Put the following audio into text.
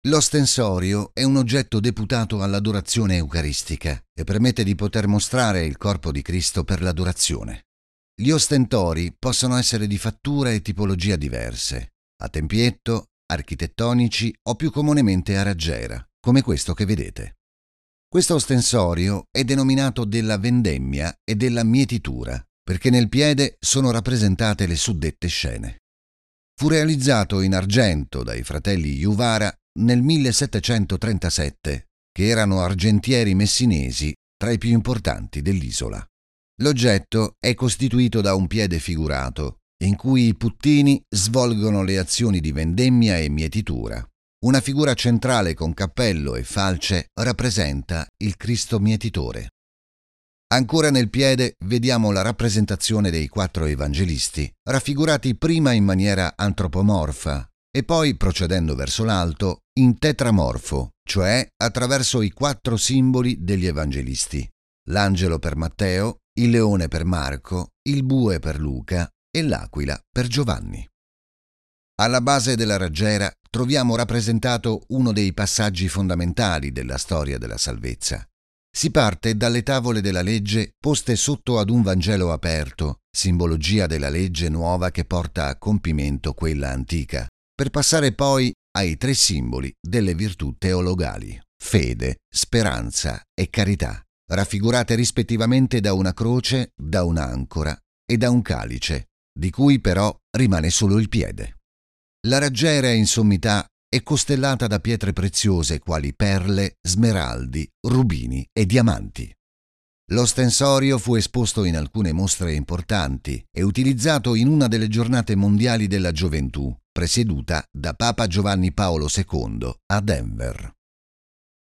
L'ostensorio è un oggetto deputato all'adorazione eucaristica e permette di poter mostrare il corpo di Cristo per l'adorazione. Gli ostentori possono essere di fattura e tipologia diverse, a tempietto, architettonici o più comunemente a raggiera, come questo che vedete. Questo ostensorio è denominato della vendemmia e della mietitura, perché nel piede sono rappresentate le suddette scene. Fu realizzato in argento dai fratelli Juvara nel 1737, che erano argentieri messinesi tra i più importanti dell'isola. L'oggetto è costituito da un piede figurato, in cui i puttini svolgono le azioni di vendemmia e mietitura. Una figura centrale con cappello e falce rappresenta il Cristo mietitore. Ancora nel piede vediamo la rappresentazione dei 4 evangelisti, raffigurati prima in maniera antropomorfa e poi, procedendo verso l'alto, in tetramorfo, cioè attraverso i 4 simboli degli evangelisti: l'angelo per Matteo, il leone per Marco, il bue per Luca e l'aquila per Giovanni. Alla base della raggiera troviamo rappresentato uno dei passaggi fondamentali della storia della salvezza. Si parte dalle tavole della legge poste sotto ad un Vangelo aperto, simbologia della legge nuova che porta a compimento quella antica, per passare poi ai 3 simboli delle virtù teologali: fede, speranza e carità, raffigurate rispettivamente da una croce, da un'ancora e da un calice, di cui però rimane solo il piede. La raggiera in sommità è costellata da pietre preziose quali perle, smeraldi, rubini e diamanti. L'ostensorio fu esposto in alcune mostre importanti e utilizzato in una delle giornate mondiali della gioventù, presieduta da Papa Giovanni Paolo II a Denver.